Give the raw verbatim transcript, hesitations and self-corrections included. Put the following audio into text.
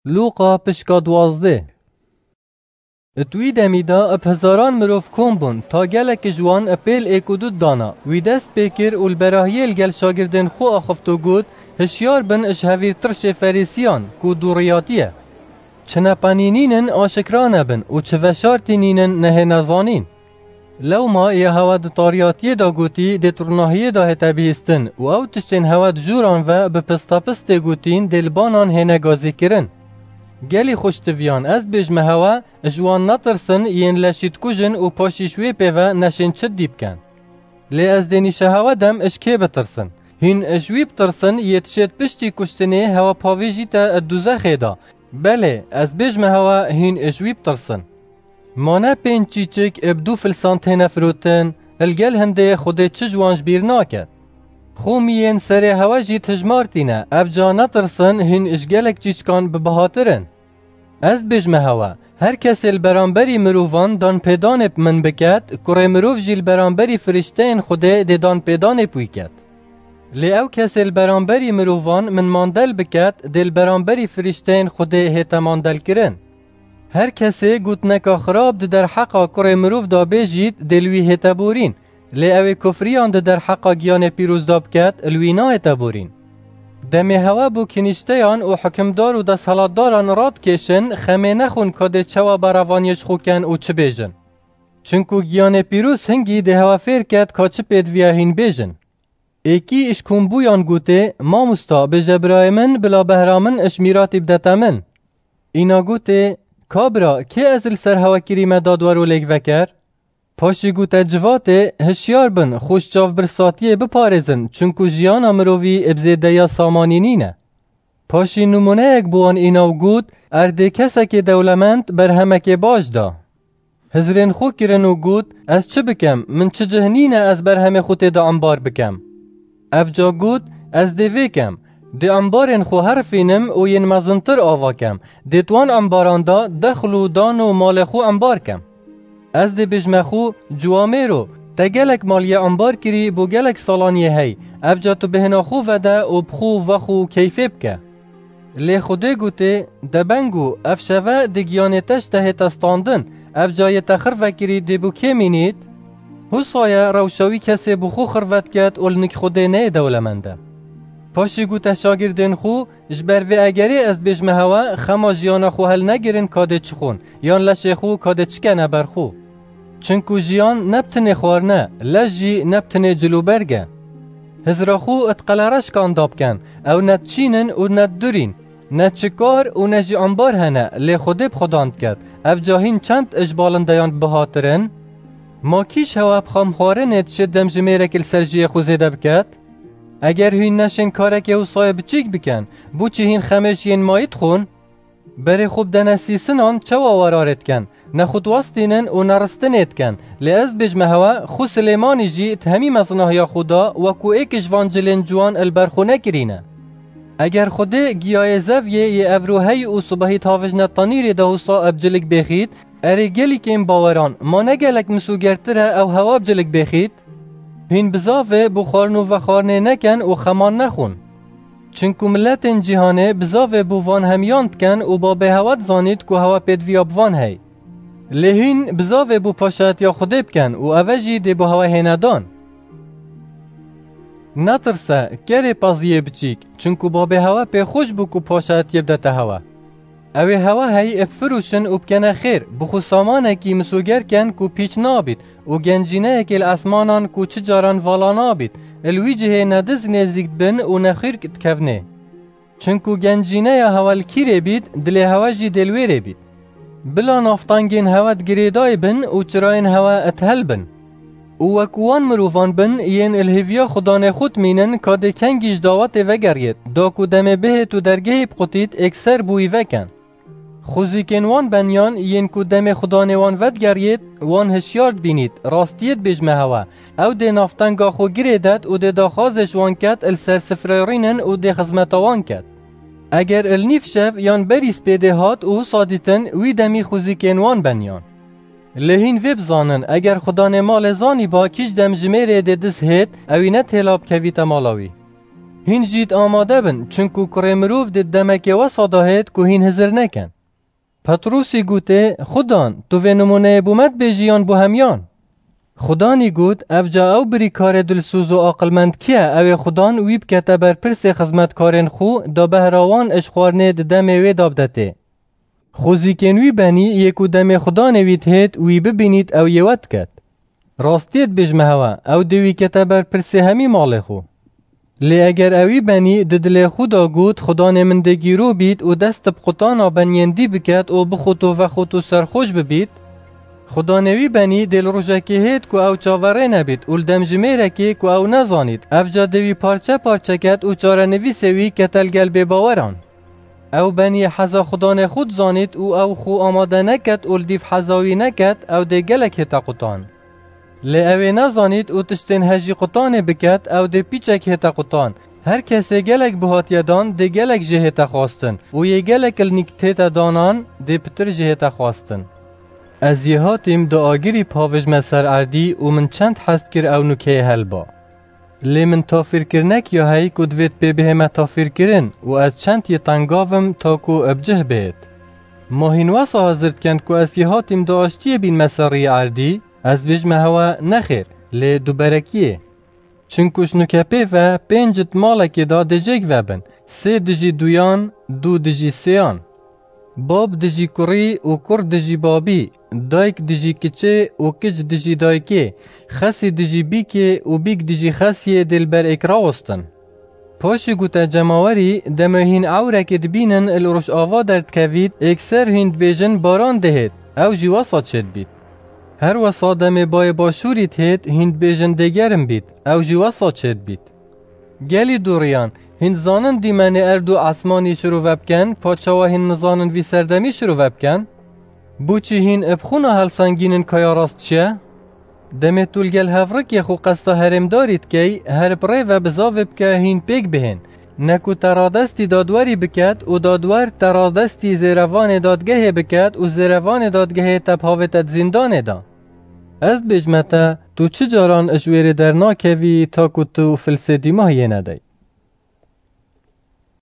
لوقا پشکا دوازده. اتوی دمیدا اپ هزاران مروف کن بون تا گلک جوان اپیل ایکودود دانا وی دست پیکر و البراهیل گل شاگردن خو آخفتو گود هشیار بن اشهویر ترش فریسیان کو دوریاتیه چنه پانینینن آشکرانه بن و چه وشارتینینن نه نزانین لو ما یه هواد طاریاتیه دا گوتی ده ترناهیه دا هتا بیستن و او تشتین هواد جوران و به پستا پسته گوتین دلبانان هنه گازی کرن گلی خوشتویان از بجمه هوا جوان نترسن ین لشید کجن و پاشیشوی پیوه نشین چد دیب کن لی از دینیشه هوا دم اشکه بترسن هین اجوی بترسن یتشید پشتی کشتنه هوا پاویجی تا دوزخه دا بله از بجمه هوا هین اجوی بترسن مانه پین چیچک ابدو فلسان تینه فروتن الگل هنده خوده چه جوانش بیر ناکد خومین سر هوا جی تجمارتینه اف جا نترسن هین اشگلک چیچکان ببهاترن از بجمه هوا هر کسی البرانبری مروفان دان پیدان من بکد کره مروف جی البرانبری فرشتین خوده ده دان پیدان پوی کد لی او کسی البرانبری مروفان من ماندل بکد ده البرانبری فرشتین خوده هیتا ماندل کرن هر کسی گوتنکا خراب ده در حقا کره مروف دا بیجید دلوی هیتا بورین لی اوی کفریان ده در حقا گیان پیروز داب کد الوی نا هیتا بورین دمی هوا بو کنیشتیان و حکمدار و ده سلاتداران راد کشن خمه نخون که ده چوا براوانیش خوکن و چه بیجن چنکو گیان پیروز هنگی ده هوا فیر کد که چه پیدویا هین بیجن ایکی اش کنبویان گوته ما مستا به جبرای من بلا بهرامن اشمیراتی بدتا من اینا گوته کابرا که ازل سر هوا کریمه دادوارو لیک وکر پاشی گوته جواته هشیار بن خوش جاو برساتیه بپارزن چونکو جیانا مرووی ابزیده یا سامانینینه پاشی نمونه یک بوان ایناو گود ارده کسا که دولمند بر همه که باش دا هزرین خو کرنو گود از چه بکم من چه جهنینه از بر همه خوته دا انبار بکم اف جا گود از دوی کم ده انبارین خو حرفینم و ین مزنتر آوا کم ده توان انباران دا دخلو دان و مال خو انبار کم از ده بجمه خو جوامه رو تا گلک مالیه انبار کری بو گلک سالانیه هی اف جا تو بهنا خو وده و بخو وخو کیفه بکه لی خوده گوته ده بنگو اف شوه ده گیانتش ده هتستاندن اف جای تخر وکری ده بو که مینید حسایه روشاوی کسی بخو خروت کد اولنک خوده نه دولمنده پاشی گوته شاگردن خو جبر و اگری از بجمه هوا خما جیانا خو هل نگرن کاده چخون یان لشه خو کاده چکنه بر خو چنکو جیان نبتنه خوارنه لجی نبتنه جلو برگه هزرا خو اتقلرش کانداب کن او ند چینن و ند دورین ند چکار و نجی انبار هنه لی خوده بخوداند کد اف جاهین چند اجبالندیان بهاترن ما کیش هوا بخام خوارنه چه دم جمیرکل سرجی خو زیده بکد اگر هین نشن کارک او صاحب چیک بکن بو چه هین خمش ین مایت خون بری خوب دنسیسنان چوا ورارت کن نخود واستینن و نرستنت کن لی از بجمه هوا خو سلیمانی جی تهمی مصنح یا خدا وکو ایک جوان جلن جوان البرخونه کرینه اگر خوده گیای زویه ی افروهی او صبحی تاوج نتانیری ده حسا ابجلک بخید اری گلی که این باوران ما نگلک مسوگرتره او هوا ابجلک بخید هین بزاوه بخارنو و خارنه نکن و خمان نخون چنکو ملت جهانه بزاوه بوان همیاند کن و با به هوات زانید که هوا پیدویا بوان هی لهین بزاوه بو پاشت یا خوده بکن و اوجی ده بو هوا هیندان نترسه کره پازیه بچیک چنکو با به هوا پی خوش بو که پاشت یبدت هوا اوی هوا هی افروشن و بکنه خیر بخو سامانه کی مسوگر کن کو پیچ نابید و گنجینه که الاسمانان کو چه جاران والا نابید الوی جهه ندز نزیک بن و نخیر کتکفنه چنکو گنجینه یا هوال کیره بید دل هوا جی دلویره بید بلا نافتانگین هوات گریدای بن و چراین هوا اتهل بن و وکوان مروفان بن ین الهویا خدانه خود مینن کاده کنگیش داوت وگرید دا کو دمه به تو درگه بقوتید اکسر بوی وکن خوزیکن وان بنیان ین کو دم خدانه وان ود گرید وان هشیارد بینید راستیت بجمه هوا او ده نافتنگا خو گریدد و ده داخازش وان کد السر سفرارینن و ده خزمتوان کد اگر النیف شف یان بریس پیده هات و صادیتن وی دمی خوزیکن وان بنیان لهین وی بزانن اگر خدانه مال زانی با کش دم جمیره ده دس هید اوی نت هلاب کویت مالاوی هین جید آماده بن چونکو کره مروف دید دمک وسا داهید که هین هزر نکن. پتروسی گوته خدان تو و نمونه بومد بیجیان بو همیان. خدانی گوت افجا او بری کار دلسوز و عقلمند کیه او خدان ویب کتا بر پرس خدمتکارن خو دا بهراوان اشخوارنه دم وی دابدته. خوزی کنوی بنی یکو دم خدا نوید هید وی ببینید او یوت کت. راستیت بجمه هوا او دوی کتا بر پرس همی مال خو. لی اگر اوی بنی ددل خدا گوت خدا نمندگی رو بید و دست بقطانا بنیندی بکت و بخوتو و خوتو سرخوش ببید. خدا نوی بنی دل روژکی هید که او چاوره نبید اول دم جمیره که که او نزانید افجا دوی پارچه پارچه کت و چاره نوی سوی کتل گل بباوران. او بنی حزا خدا خود زانید او او خو آماده نکت اول دیف حزاوی نکت او ده گلک هتا قطان. لی اوی نزانید او تشتین هجی قطان بکت او ده پیچک هتا قطان. هر کسی گلک بهات یدان ده گلک جه هتا خواستن و یه گلک النکت هتا دانان ده پتر جه هتا خواستن. از یه هاتیم دا آگیری پاوش مسر اردی و من چند حست کر او نکه هل با. لی من تافیر کرنک یا هایی که دوید پی به همه تافیر کرن و از چند یه تنگاوم تا که ابجه بید. ما هین واسا حضرت کند که از یه هاتیم دا آشتی بین مسری اردی از بجمه هوا نخیر لی دو برکیه. چونکوش نکه پی و پنجت مالکی دا دجیگ وبن سه دجی دویان دو دجی سیان. باب دجی کری و کر دجی بابی، دایک دجی کچه و کچ دجی دایکه، خسی دجی بیکه و بیک دجی خسی دل بر اکراوستن. پاشی گوتا جماوری دمه هین عورک دبینن الروش آوا درد کوید اکسر هند بیجن باران دهید او جواسا چید بید. هر وسا دمه بای باشوریت هید هند بیجن دگرم بید او جواسا چید بید. گلی دوریان هند زانن دیمن اردو عثمانی شروع وبکن پاچاوا هند نزانن وی سردمی شروع وبکن بوچی هین ابخونا هل سنگینن کایا راست چیه؟ دمه طول گل هفرک یخو قصتا هرم دارید که هر پره و بزاو بکه هین پیک بهن نکو ترادستی دادواری بکد و دادوار ترادستی زیروان دادگه بکد و زیروان دادگه تبهاوتت زندان دا. از بجمتا تو چه جاران اجویر در ناکوی تا که تو فلسدی ماهیه ندهی؟